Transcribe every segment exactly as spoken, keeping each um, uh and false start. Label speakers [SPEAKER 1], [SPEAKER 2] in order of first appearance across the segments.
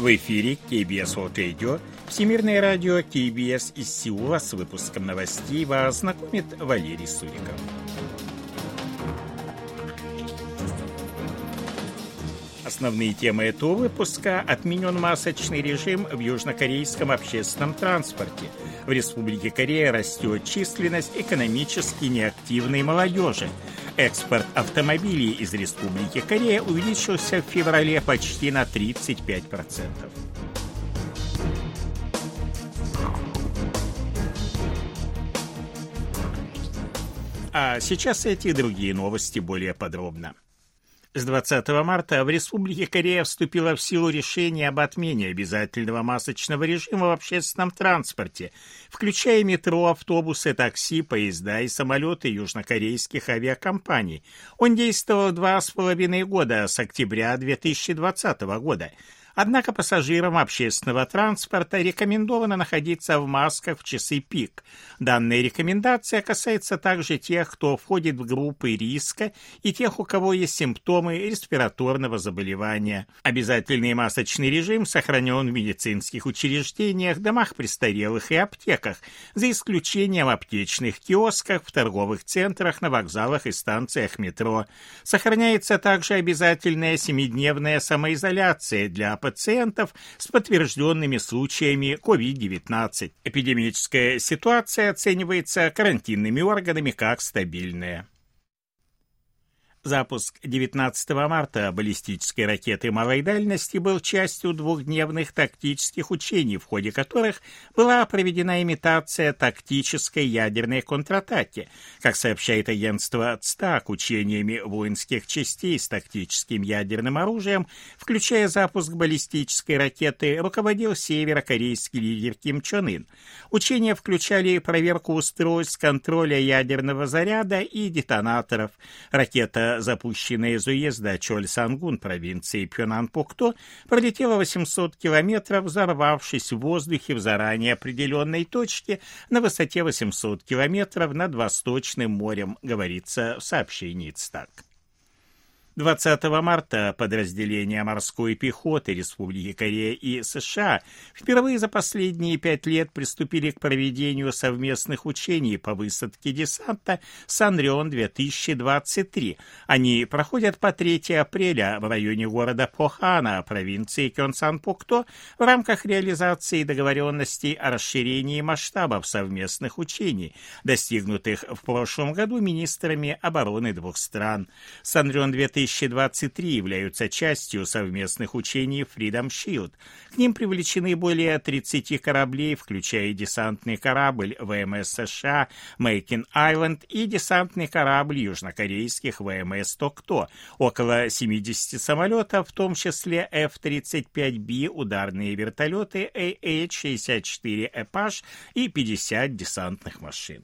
[SPEAKER 1] В эфире кей би эс World Radio, Всемирное радио кей би эс из Сеула. С выпуском новостей вас знакомит Валерий Суриков. Основные темы этого выпуска: отменен масочный режим в южнокорейском общественном транспорте. В Республике Корея растет численность экономически неактивной молодежи. Экспорт автомобилей из Республики Корея увеличился в феврале почти на тридцать пять процентов. А сейчас эти и другие новости более подробно. С двадцатого марта в Республике Корея вступило в силу решение об отмене обязательного масочного режима в общественном транспорте, включая метро, автобусы, такси, поезда и самолеты южнокорейских авиакомпаний. Он действовал два с половиной года, с октября две тысячи двадцатого года. Однако пассажирам общественного транспорта рекомендовано находиться в масках в часы пик. Данная рекомендация касается также тех, кто входит в группы риска, и тех, у кого есть симптомы респираторного заболевания. Обязательный масочный режим сохранен в медицинских учреждениях, домах престарелых и аптеках, за исключением аптечных киосков, в торговых центрах, на вокзалах и станциях метро. Сохраняется также обязательная семидневная самоизоляция для пациентов с подтвержденными случаями ковид девятнадцать. Эпидемическая ситуация оценивается карантинными органами как стабильная. Запуск девятнадцатого марта баллистической ракеты малой дальности был частью двухдневных тактических учений, в ходе которых была проведена имитация тактической ядерной контратаки. Как сообщает агентство ЦТАК, учениями воинских частей с тактическим ядерным оружием, включая запуск баллистической ракеты, руководил северокорейский лидер Ким Чен Ын. Учения включали проверку устройств контроля ядерного заряда и детонаторов. Ракета, запущенная из уезда Чольсангун провинции Пхёнан-Пукто, пролетела восемьсот километров, взорвавшись в воздухе в заранее определенной точке на высоте восемьсот километров над Восточным морем, говорится в сообщении ЦТАК. двадцатого марта подразделения морской пехоты Республики Корея и США впервые за последние пять лет приступили к проведению совместных учений по высадке десанта Санрён две тысячи двадцать три. Они проходят по третьего апреля в районе города Похана, провинции Кёнсан-Пукто, в рамках реализации договоренностей о расширении масштабов совместных учений, достигнутых в прошлом году министрами обороны двух стран. Санрён две тысячи двадцать три являются частью совместных учений Freedom Shield. К ним привлечены более тридцати кораблей, включая десантный корабль ВМС США Makin Island и десантный корабль южнокорейских ВМС Токто, около семидесяти самолетов, в том числе эф тридцать пять би, ударные вертолеты эй эйч шестьдесят четыре Apache и пятьдесят десантных машин.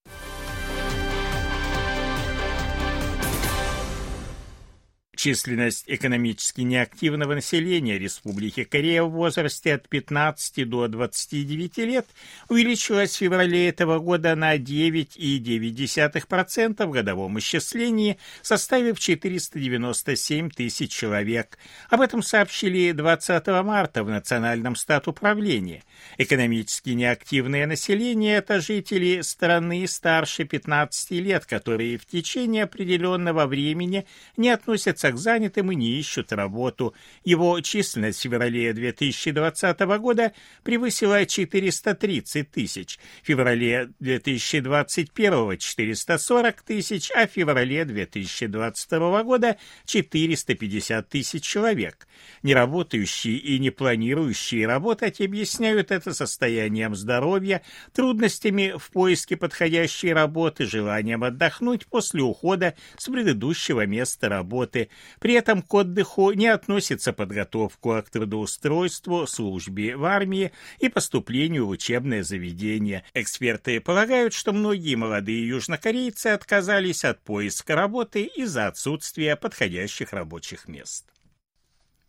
[SPEAKER 1] Численность экономически неактивного населения Республики Корея в возрасте от пятнадцати до двадцати девяти лет увеличилась в феврале этого года на девять целых девять десятых процента в годовом исчислении, составив четыреста девяносто семь тысяч человек. Об этом сообщили двадцатого марта в Национальном статуправлении. Экономически неактивное население – это жители страны старше пятнадцати лет, которые в течение определенного времени не относятся к занятым и не ищут работу. Его численность в феврале две тысячи двадцатого года превысила четыреста тридцать тысяч, в феврале две тысячи двадцать первого – четыреста сорок тысяч, а в феврале две тысячи двадцать второго года – четыреста пятьдесят тысяч человек. Неработающие и не планирующие работать объясняют это состоянием здоровья, трудностями в поиске подходящей работы, желанием отдохнуть после ухода с предыдущего места работы. При этом к отдыху не относится подготовку к трудоустройству, службе в армии и поступлению в учебное заведение. Эксперты полагают, что многие молодые южнокорейцы отказались от поиска работы из-за отсутствия подходящих рабочих мест.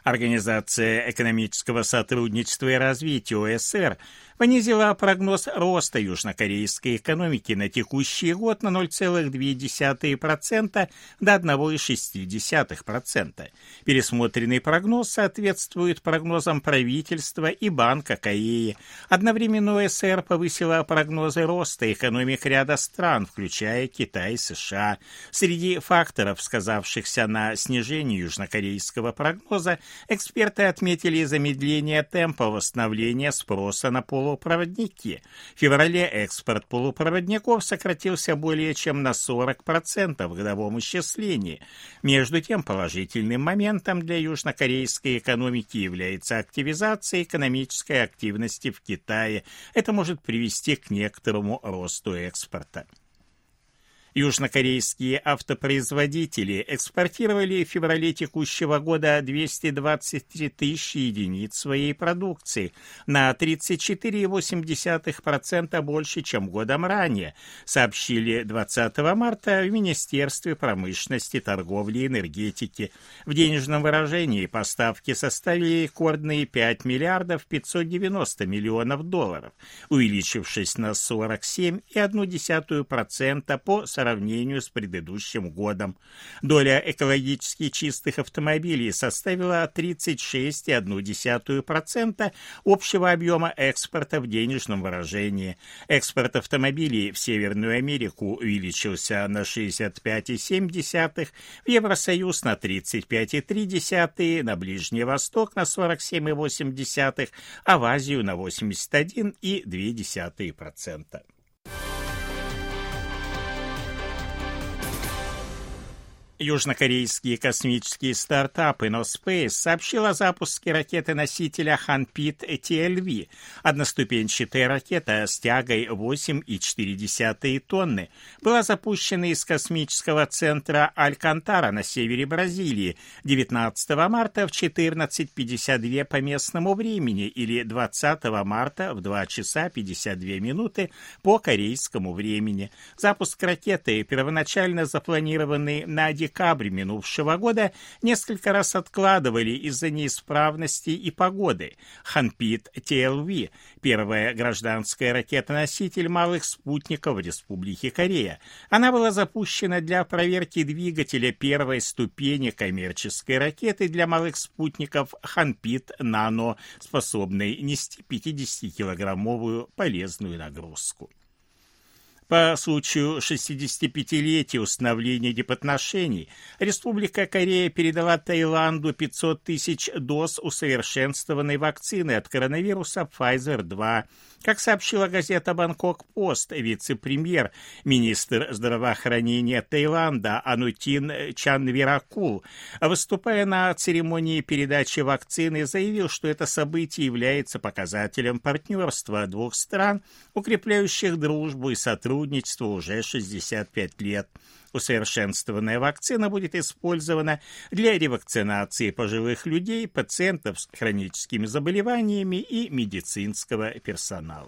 [SPEAKER 1] Организация экономического сотрудничества и развития ОЭСР понизила прогноз роста южнокорейской экономики на текущий год на ноль целых две десятых процента до одна целая шесть десятых процента. Пересмотренный прогноз соответствует прогнозам правительства и Банка Кореи. Одновременно ОЭСР повысила прогнозы роста экономик ряда стран, включая Китай и США. Среди факторов, сказавшихся на снижении южнокорейского прогноза, эксперты отметили замедление темпа восстановления спроса на полупроводники. В феврале экспорт полупроводников сократился более чем на сорок процентов в годовом исчислении. Между тем, положительным моментом для южнокорейской экономики является активизация экономической активности в Китае. Это может привести к некоторому росту экспорта. Южнокорейские автопроизводители экспортировали в феврале текущего года двести двадцать три тысячи единиц своей продукции, на тридцать четыре целых восемь десятых процента больше, чем годом ранее, сообщили двадцатого марта в Министерстве промышленности, торговли и энергетики. В денежном выражении поставки составили рекордные пять миллиардов пятьсот девяносто миллионов долларов, увеличившись на сорок семь целых одну десятую процента по сравнению с предыдущим годом. Доля экологически чистых автомобилей составила тридцать шесть целых одну десятую процента общего объема экспорта в денежном выражении. Экспорт автомобилей в Северную Америку увеличился на шестьдесят пять целых семь десятых процента, в Евросоюз на тридцать пять целых три десятых процента, на Ближний Восток на сорок семь целых восемь десятых процента, а в Азию на восемьдесят один целых две десятых процента. Южнокорейский космический стартап InnoSpace сообщил о запуске ракеты-носителя Hanpit ти эл ви. Одноступенчатая ракета с тягой восемь целых четыре десятых тонны была запущена из космического центра Алькантара на севере Бразилии девятнадцатого марта в четырнадцать пятьдесят два по местному времени или двадцатого марта в два часа пятьдесят две минуты по корейскому времени. Запуск ракеты, первоначально запланированный на декабрь минувшего года, несколько раз откладывали из-за неисправностей и погоды. Hanpit ти эл ви – первая гражданская ракета-носитель малых спутников в Республике Корея. Она была запущена для проверки двигателя первой ступени коммерческой ракеты для малых спутников Hanpit Nano, способной нести пятидесятикилограммовую полезную нагрузку. По случаю шестидесятипятилетия установления дипотношений Республика Корея передала Таиланду пятьсот тысяч доз усовершенствованной вакцины от коронавируса Pfizer два. Как сообщила газета «Бангкок-Пост», вице-премьер, министр здравоохранения Таиланда Анутин Чанвиракул, выступая на церемонии передачи вакцины, заявил, что это событие является показателем партнерства двух стран, укрепляющих дружбу и сотрудничество уже шестьдесят пять лет. Усовершенствованная вакцина будет использована для ревакцинации пожилых людей, пациентов с хроническими заболеваниями и медицинского персонала.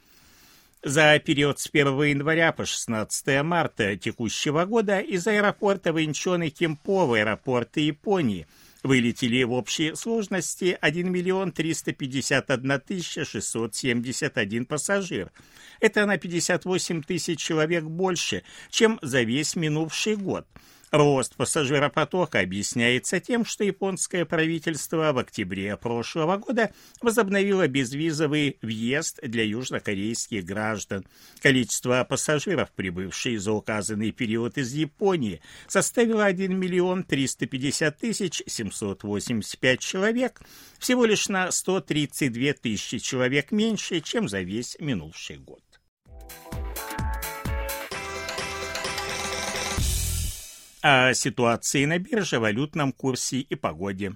[SPEAKER 1] За период с первого января по шестнадцатое марта текущего года из аэропорта Вэньчон и Кимпо в аэропорты Японии вылетели в общей сложности один миллион триста пятьдесят одна тысяча шестьсот семьдесят один пассажир. Это на пятьдесят восемь тысяч человек больше, чем за весь минувший год. Рост пассажиропотока объясняется тем, что японское правительство в октябре прошлого года возобновило безвизовый въезд для южнокорейских граждан. Количество пассажиров, прибывших за указанный период из Японии, составило один миллион триста пятьдесят тысяч семьсот восемьдесят пять человек, всего лишь на сто тридцать две тысячи человек меньше, чем за весь минувший год. О ситуации на бирже, валютном курсе и погоде.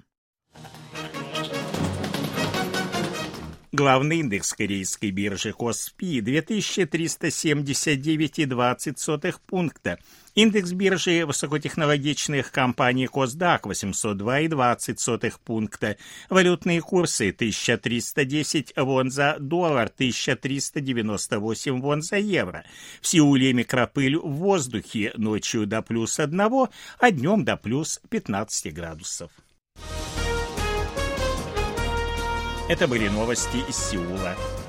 [SPEAKER 1] Главный индекс корейской биржи Коспи две тысячи триста семьдесят девять целых двадцать сотых пункта. Индекс биржи высокотехнологичных компаний Косдак восемьсот два целых двадцать сотых пункта. Валютные курсы: тысяча триста десять вон за доллар, тысяча триста девяносто восемь вон за евро. В Сеуле микропыль в воздухе, ночью до плюс одного, а днем до плюс пятнадцати градусов. Это были новости из Сеула.